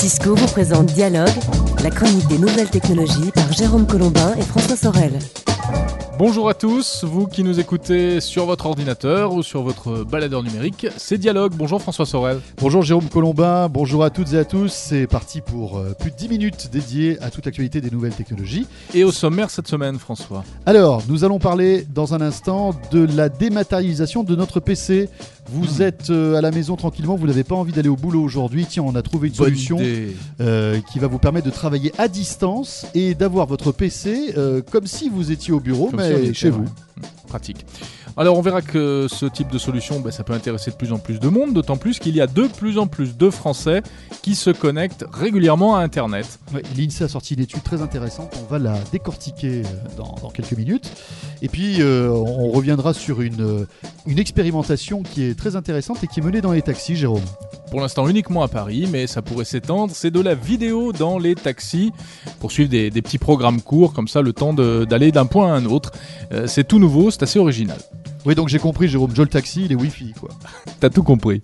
Cisco vous présente Dialogue, la chronique des nouvelles technologies par Jérôme Colombin et François Sorel. Bonjour à tous, vous qui nous écoutez sur votre ordinateur ou sur votre baladeur numérique, c'est Dialogue. Bonjour François Sorel. Bonjour Jérôme Colombin, bonjour à toutes et à tous. C'est parti pour plus de 10 minutes dédiées à toute l'actualité des nouvelles technologies. Et au sommaire cette semaine, François. Alors, nous allons parler dans un instant de la dématérialisation de notre PC. Vous êtes à la maison tranquillement, vous n'avez pas envie d'aller au boulot aujourd'hui. Tiens, on a trouvé une solution qui va vous permettre de travailler à distance et d'avoir votre PC comme si vous étiez au bureau, comme mais chez vous. Pratique. Alors on verra que ce type de solution, ça peut intéresser de plus en plus de monde, d'autant plus qu'il y a de plus en plus de Français qui se connectent régulièrement à Internet. Ouais, l'INSEE a sorti une étude très intéressante, on va la décortiquer dans quelques minutes. Et puis on reviendra sur une expérimentation qui est très intéressante et qui est menée dans les taxis, Jérôme. Pour l'instant uniquement à Paris, mais ça pourrait s'étendre. C'est de la vidéo dans les taxis pour suivre des petits programmes courts, comme ça le temps d'aller d'un point à un autre. C'est tout nouveau, c'est assez original. Oui, donc j'ai compris, Jérôme, Joe le taxi, il est Wi-Fi, quoi. T'as tout compris.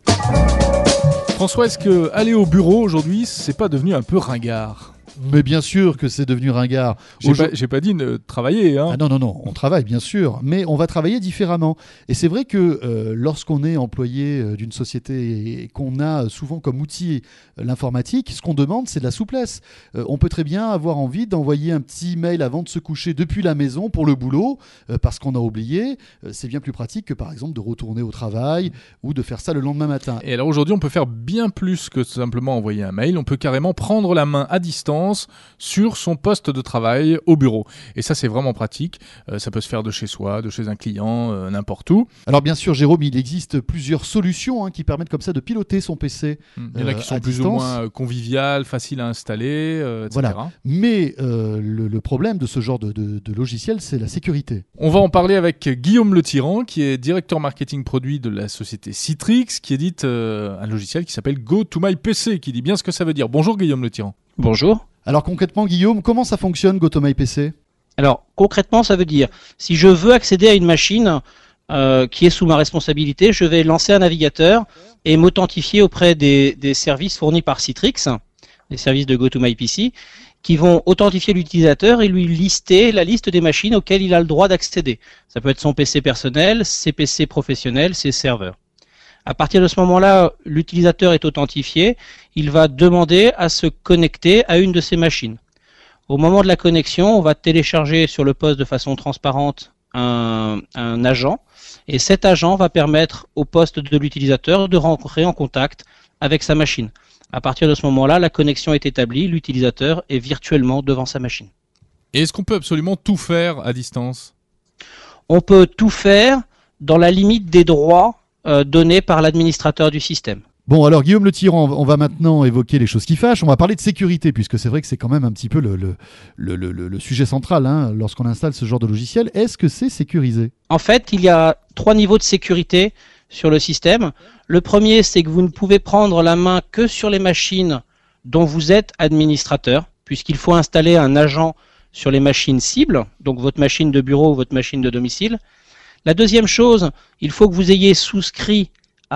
François, est-ce que aller au bureau aujourd'hui, c'est pas devenu un peu ringard ? Mais bien sûr que c'est devenu ringard. J'ai pas dit de travailler. Hein. Ah non, on travaille bien sûr, mais on va travailler différemment. Et c'est vrai que lorsqu'on est employé d'une société et qu'on a souvent comme outil l'informatique, ce qu'on demande, c'est de la souplesse. On peut très bien avoir envie d'envoyer un petit mail avant de se coucher depuis la maison pour le boulot, parce qu'on a oublié. C'est bien plus pratique que par exemple de retourner au travail ou de faire ça le lendemain matin. Et alors aujourd'hui, on peut faire bien plus que simplement envoyer un mail. On peut carrément prendre la main à distance sur son poste de travail au bureau. Et ça, c'est vraiment pratique. Ça peut se faire de chez soi, de chez un client, n'importe où. Alors bien sûr, Jérôme, il existe plusieurs solutions qui permettent comme ça de piloter son PC. Il y en a qui sont plus ou moins conviviales, faciles à installer, etc. Voilà. Mais le problème de ce genre de logiciel, c'est la sécurité. On va en parler avec Guillaume Le Tyran, qui est directeur marketing produit de la société Citrix, qui édite un logiciel qui s'appelle GoToMyPC, qui dit bien ce que ça veut dire. Bonjour Guillaume Le Tyran. Bonjour. Alors concrètement, Guillaume, comment ça fonctionne GoToMyPC ? Alors concrètement, ça veut dire, si je veux accéder à une machine qui est sous ma responsabilité, je vais lancer un navigateur et m'authentifier auprès des services fournis par Citrix, les services de GoToMyPC, qui vont authentifier l'utilisateur et lui lister la liste des machines auxquelles il a le droit d'accéder. Ça peut être son PC personnel, ses PC professionnels, ses serveurs. À partir de ce moment-là, l'utilisateur est authentifié, il va demander à se connecter à une de ces machines. Au moment de la connexion, on va télécharger sur le poste de façon transparente un agent, et cet agent va permettre au poste de l'utilisateur de rentrer en contact avec sa machine. À partir de ce moment-là, la connexion est établie, l'utilisateur est virtuellement devant sa machine. Et est-ce qu'on peut absolument tout faire à distance ? On peut tout faire dans la limite des droits donnés par l'administrateur du système. Bon, alors Guillaume Le Tyran, on va maintenant évoquer les choses qui fâchent. On va parler de sécurité, puisque c'est vrai que c'est quand même un petit peu le sujet central lorsqu'on installe ce genre de logiciel. Est-ce que c'est sécurisé ? En fait, il y a 3 niveaux de sécurité sur le système. Le premier, c'est que vous ne pouvez prendre la main que sur les machines dont vous êtes administrateur, puisqu'il faut installer un agent sur les machines cibles, donc votre machine de bureau ou votre machine de domicile. La deuxième chose, il faut que vous ayez souscrit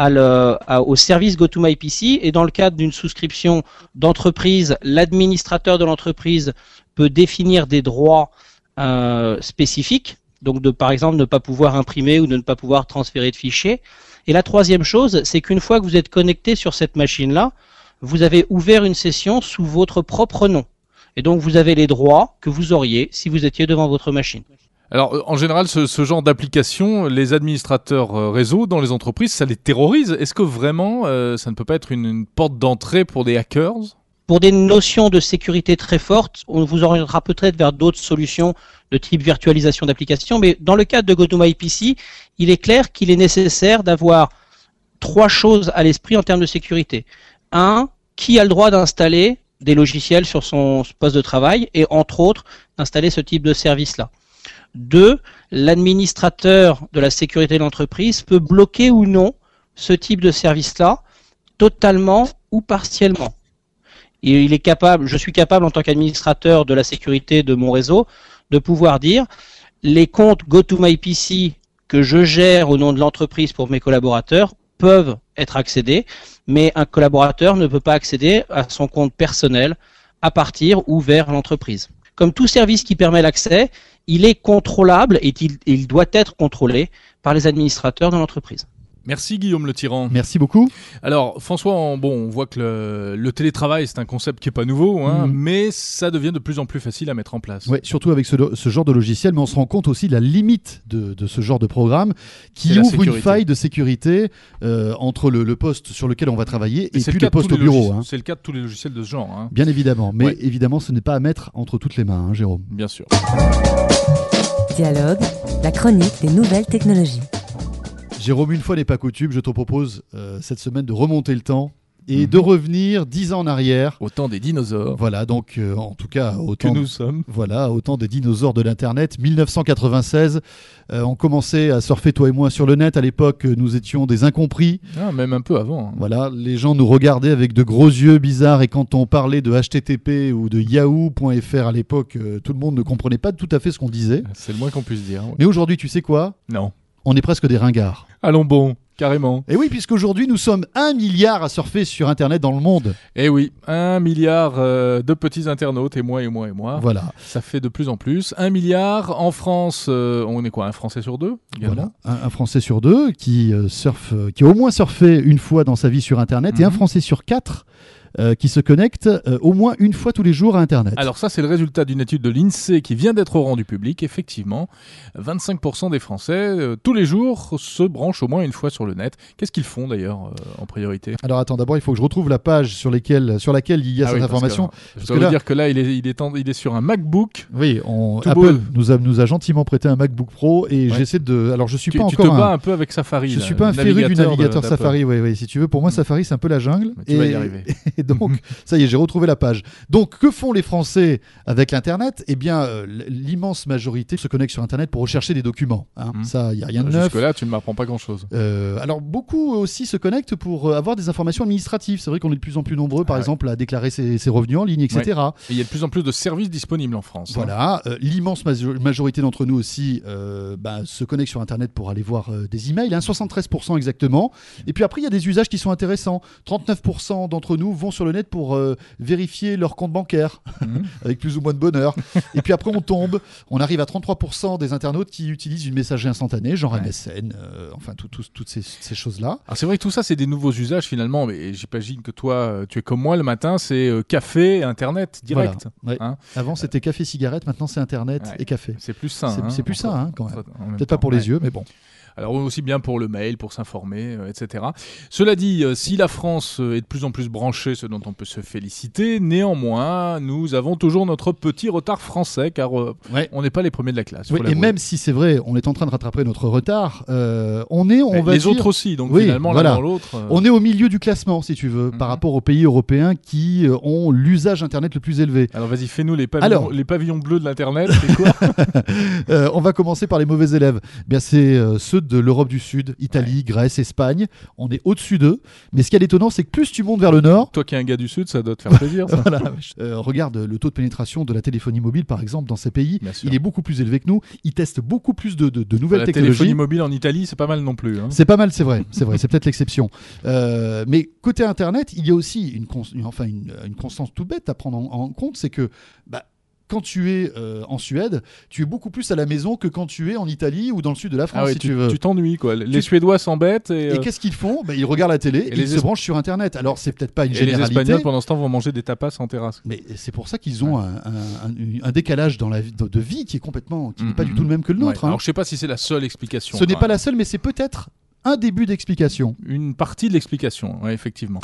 au service GoToMyPC, et dans le cadre d'une souscription d'entreprise, l'administrateur de l'entreprise peut définir des droits spécifiques, donc de par exemple ne pas pouvoir imprimer ou de ne pas pouvoir transférer de fichiers. Et la troisième chose, c'est qu'une fois que vous êtes connecté sur cette machine-là, vous avez ouvert une session sous votre propre nom. Et donc vous avez les droits que vous auriez si vous étiez devant votre machine. Alors, en général, ce genre d'application, les administrateurs réseau dans les entreprises, ça les terrorise. Est-ce que vraiment, ça ne peut pas être une porte d'entrée pour des hackers ? Pour des notions de sécurité très fortes, on vous orientera peut-être vers d'autres solutions de type virtualisation d'applications, mais dans le cadre de GoToMyPC, il est clair qu'il est nécessaire d'avoir 3 choses à l'esprit en termes de sécurité. 1, qui a le droit d'installer des logiciels sur son poste de travail et entre autres d'installer ce type de service-là. 2, l'administrateur de la sécurité de l'entreprise peut bloquer ou non ce type de service-là, totalement ou partiellement. Et je suis capable en tant qu'administrateur de la sécurité de mon réseau de pouvoir dire les comptes GoToMyPC que je gère au nom de l'entreprise pour mes collaborateurs peuvent être accédés, mais un collaborateur ne peut pas accéder à son compte personnel à partir ou vers l'entreprise. Comme tout service qui permet l'accès, il est contrôlable et il doit être contrôlé par les administrateurs de l'entreprise. Merci Guillaume Le Tyran. Merci beaucoup. Alors François, on voit que le télétravail c'est un concept qui est pas nouveau, mais ça devient de plus en plus facile à mettre en place. Ouais, surtout avec ce genre de logiciel, mais on se rend compte aussi de la limite de ce genre de programme qui C'est la ouvre une sécurité. faille de sécurité entre le poste sur lequel on va travailler et c'est puis le le cas de poste tous au les bureau. Hein. C'est le cas de tous les logiciels de ce genre. Hein. Bien évidemment, mais Ouais. évidemment ce n'est pas à mettre entre toutes les mains, hein, Jérôme. Bien sûr. Dialogue, la chronique des nouvelles technologies. Jérôme, une fois n'est pas coutume, je te propose cette semaine de remonter le temps et de revenir 10 ans en arrière. Au temps des dinosaures Voilà, donc en tout cas, que autant, nous sommes. voilà, autant des dinosaures de l'Internet. 1996, on commençait à surfer, toi et moi, sur le net. À l'époque, nous étions des incompris. Ah, même un peu avant. Hein. Voilà, les gens nous regardaient avec de gros yeux bizarres et quand on parlait de HTTP ou de Yahoo.fr à l'époque, tout le monde ne comprenait pas tout à fait ce qu'on disait. C'est le moins qu'on puisse dire. Ouais. Mais aujourd'hui, tu sais quoi ? Non. On est presque des ringards. Allons bon, carrément. Et oui, puisqu'aujourd'hui, nous sommes 1 milliard à surfer sur Internet dans le monde. Eh oui, 1 milliard de petits internautes, et moi. Voilà. Ça fait de plus en plus. 1 milliard en France, on est quoi, un Français sur deux également. Voilà, un Français sur deux qui surfe, qui a au moins surfé une fois dans sa vie sur Internet et un Français sur 4 qui se connecte au moins une fois tous les jours à Internet. Alors ça, c'est le résultat d'une étude de l'INSEE qui vient d'être rendue publique. Effectivement, 25% des Français, tous les jours, se branchent au moins une fois sur le net. Qu'est-ce qu'ils font d'ailleurs en priorité? Alors attends, d'abord il faut que je retrouve la page sur laquelle il y a cette information. Je dois vous dire que là, il est sur un MacBook. Oui, Tout Apple beau. nous a gentiment prêté un MacBook Pro et Ouais. j'essaie de... Alors je suis pas Tu te encore bats un peu avec Safari. Je là, suis pas un le féru du navigateur d'Apple. Safari, oui, si tu veux. Pour moi, Safari, c'est un peu la jungle. Mais tu vas y arriver. Et donc, ça y est, j'ai retrouvé la page. Donc, que font les Français avec l'Internet? Eh bien, l'immense majorité se connecte sur Internet pour rechercher des documents. Hein. Ça, il n'y a rien de neuf. Jusque-là, tu ne m'apprends pas grand-chose. Alors, beaucoup aussi se connectent pour avoir des informations administratives. C'est vrai qu'on est de plus en plus nombreux, par exemple, à déclarer ses revenus en ligne, etc. Et il y a de plus en plus de services disponibles en France. Voilà, l'immense majorité d'entre nous aussi se connectent sur Internet pour aller voir des emails, 73% exactement. Et puis après, il y a des usages qui sont intéressants. 39% d'entre nous vont sur le net pour vérifier leur compte bancaire, avec plus ou moins de bonheur. Et puis après, on arrive à 33% des internautes qui utilisent une messagerie instantanée, genre MSN, enfin toutes ces choses-là. Alors c'est vrai que tout ça, c'est des nouveaux usages finalement, mais j'imagine que toi, tu es comme moi, le matin, c'est café, Internet, direct. Voilà. Ouais. Hein. Avant, c'était café, cigarette, maintenant c'est Internet et café. C'est plus sain. C'est plus sain, hein, quand même. En même Peut-être pas temps, pour les yeux, mais bon. Alors aussi bien pour le mail, pour s'informer, etc. Cela dit, si la France est de plus en plus branchée, ce dont on peut se féliciter, néanmoins, nous avons toujours notre petit retard français, car on n'est pas les premiers de la classe. Oui, et même si c'est vrai, on est en train de rattraper notre retard, les autres aussi, donc finalement voilà. l'un dans l'autre. On est au milieu du classement, si tu veux, par rapport aux pays européens qui ont l'usage Internet le plus élevé. Alors vas-y, fais-nous les pavillons bleus de l'Internet, c'est quoi? On va commencer par les mauvais élèves. Bien, c'est ceux de l'Europe du Sud, Italie, Grèce, Espagne. On est au-dessus d'eux. Mais ce qui est étonnant, c'est que plus tu montes vers le nord... Toi qui es un gars du Sud, ça doit te faire plaisir. Ça. Voilà. Regarde le taux de pénétration de la téléphonie mobile, par exemple, dans ces pays. Il est beaucoup plus élevé que nous. Ils testent beaucoup plus de nouvelles technologies. La téléphonie mobile en Italie, c'est pas mal non plus. Hein. C'est pas mal, c'est vrai. C'est peut-être l'exception. Mais côté Internet, il y a aussi une constance tout bête à prendre en compte, c'est que... quand tu es en Suède, tu es beaucoup plus à la maison que quand tu es en Italie ou dans le sud de la France, si tu veux. Tu t'ennuies, quoi. Les Suédois s'embêtent. Et qu'est-ce qu'ils font? Ils regardent la télé et ils se branchent sur Internet. Alors, c'est peut-être pas une généralité. Les Espagnols, pendant ce temps, vont manger des tapas en terrasse. Mais c'est pour ça qu'ils ont un décalage dans la vie, de vie qui n'est pas du tout le même que le nôtre. Ouais. Alors, je sais pas si c'est la seule explication. Ce n'est pas la seule, mais c'est peut-être un début d'explication. Une partie de l'explication, ouais, effectivement.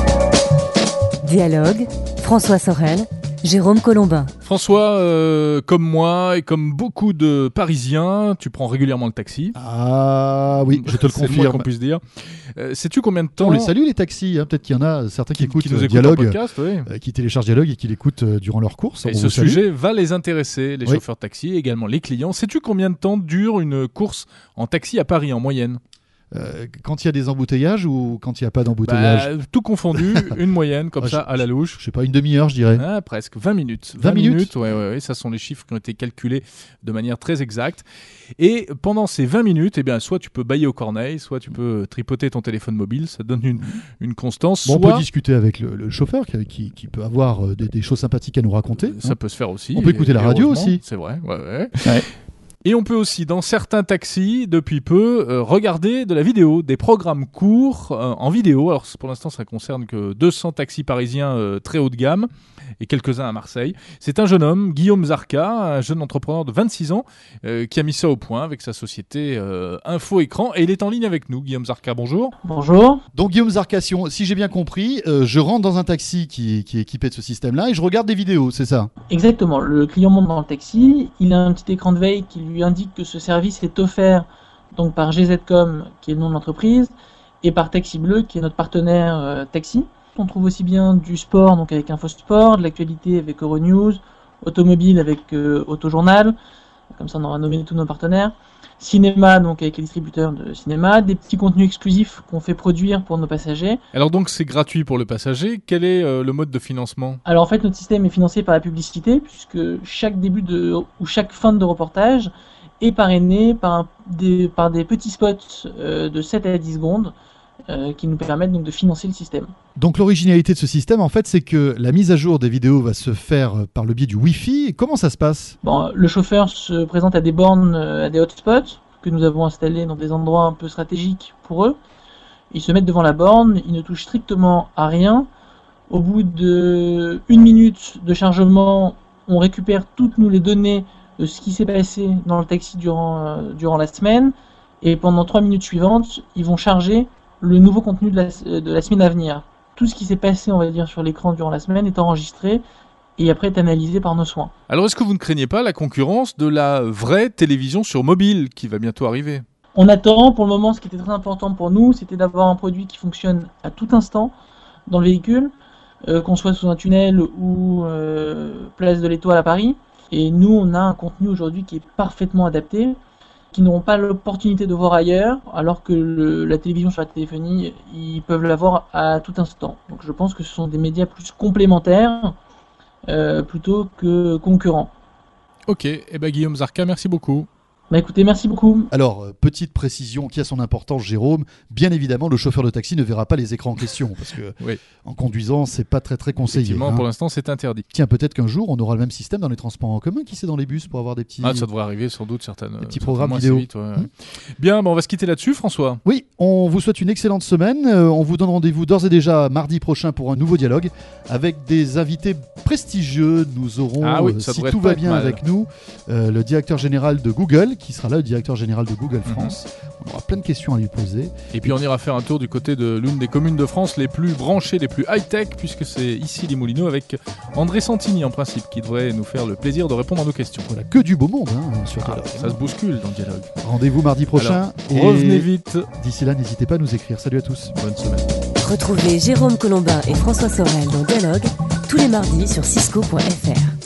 Dialogue, François Sorel, Jérôme Colombin. François, comme moi et comme beaucoup de Parisiens, tu prends régulièrement le taxi. Ah oui, je te le confirme. C'est le moins qu'on puisse dire. Sais-tu combien de temps... On les salue les taxis, hein. Peut-être qu'il y en a certains qui écoutent nous Dialogue, podcast, oui. Qui téléchargent Dialogue et qui l'écoutent durant leurs courses. Et ce sujet va les intéresser, les chauffeurs de taxi, également les clients. Sais-tu combien de temps dure une course en taxi à Paris en moyenne? Quand il y a des embouteillages ou quand il n'y a pas d'embouteillage? Tout confondu, une moyenne comme ça à la louche. Je sais pas, une demi-heure, je dirais. Presque 20 minutes. 20 minutes. Ouais, ça sont les chiffres qui ont été calculés de manière très exacte. Et pendant ces 20 minutes, soit tu peux bâiller aux corneilles, soit tu peux tripoter ton téléphone mobile, ça donne une constance. Bon, on peut discuter avec le chauffeur qui peut avoir des choses sympathiques à nous raconter. Ça peut se faire aussi. On peut écouter la radio aussi. C'est vrai, ouais. Et on peut aussi, dans certains taxis, depuis peu, regarder de la vidéo, des programmes courts en vidéo. Alors pour l'instant, ça concerne que 200 taxis parisiens très haut de gamme et quelques-uns à Marseille. C'est un jeune homme, Guillaume Zarka, un jeune entrepreneur de 26 ans, qui a mis ça au point avec sa société Info Écran. Et il est en ligne avec nous. Guillaume Zarka, bonjour. Bonjour. Donc Guillaume Zarka, si j'ai bien compris, je rentre dans un taxi qui est équipé de ce système-là et je regarde des vidéos, c'est ça? Exactement. Le client monte dans le taxi, il a un petit écran de veille qui lui indique que ce service est offert donc par GZCom, qui est le nom de l'entreprise, et par Taxi Bleu, qui est notre partenaire taxi. On trouve aussi bien du sport, donc avec InfoSport, de l'actualité avec Euronews, automobile avec Autojournal, comme ça on aura nommé tous nos partenaires, cinéma, donc avec les distributeurs de cinéma, des petits contenus exclusifs qu'on fait produire pour nos passagers. Alors donc c'est gratuit pour le passager, quel est le mode de financement? Alors en fait notre système est financé par la publicité, puisque chaque début ou chaque fin de reportage est parrainé par des petits spots de 7 à 10 secondes, qui nous permettent donc de financer le système. Donc l'originalité de ce système, en fait, c'est que la mise à jour des vidéos va se faire par le biais du Wi-Fi. Comment ça se passe? Le chauffeur se présente à des bornes, à des hotspots que nous avons installés dans des endroits un peu stratégiques pour eux. Ils se mettent devant la borne, ils ne touchent strictement à rien. Au bout de 1 minute de chargement, on récupère toutes les données de ce qui s'est passé dans le taxi durant la semaine. Et pendant 3 minutes suivantes, ils vont charger le nouveau contenu de la semaine à venir. Tout ce qui s'est passé, on va dire, sur l'écran durant la semaine est enregistré et après est analysé par nos soins. Alors est-ce que vous ne craignez pas la concurrence de la vraie télévision sur mobile qui va bientôt arriver? On attend, pour le moment, ce qui était très important pour nous, c'était d'avoir un produit qui fonctionne à tout instant dans le véhicule, qu'on soit sous un tunnel ou place de l'Étoile à Paris. Et nous, on a un contenu aujourd'hui qui est parfaitement adapté, qui n'auront pas l'opportunité de voir ailleurs, alors que la télévision sur la téléphonie, ils peuvent la voir à tout instant. Donc je pense que ce sont des médias plus complémentaires plutôt que concurrents. Ok, Guillaume Zarka, merci beaucoup. Écoutez, merci beaucoup. Alors, petite précision qui a son importance, Jérôme. Bien évidemment, le chauffeur de taxi ne verra pas les écrans en question, parce que en conduisant, c'est pas très très conseillé. Effectivement, pour l'instant, c'est interdit. Tiens, peut-être qu'un jour, on aura le même système dans les transports en commun, qui sait, dans les bus, pour avoir des petits... ça devrait arriver sans doute, des petits programmes vidéo. Vite, Bien, on va se quitter là-dessus, François. Oui, on vous souhaite une excellente semaine. On vous donne rendez-vous d'ores et déjà mardi prochain pour un nouveau dialogue avec des invités prestigieux. Nous aurons, si tout va bien avec nous, le directeur général de Google, qui sera là, le directeur général de Google France. On aura plein de questions à lui poser. Et puis on ira faire un tour du côté de l'une des communes de France les plus branchées, les plus high-tech, puisque c'est ici les Moulineaux, avec André Santini en principe, qui devrait nous faire le plaisir de répondre à nos questions. Voilà, que du beau monde sur Dialogue. Ça se bouscule dans Dialogue. Rendez-vous mardi prochain. Alors, revenez vite. D'ici là, n'hésitez pas à nous écrire. Salut à tous. Bonne semaine. Retrouvez Jérôme Colombin et François Sorel dans Dialogue tous les mardis sur cisco.fr.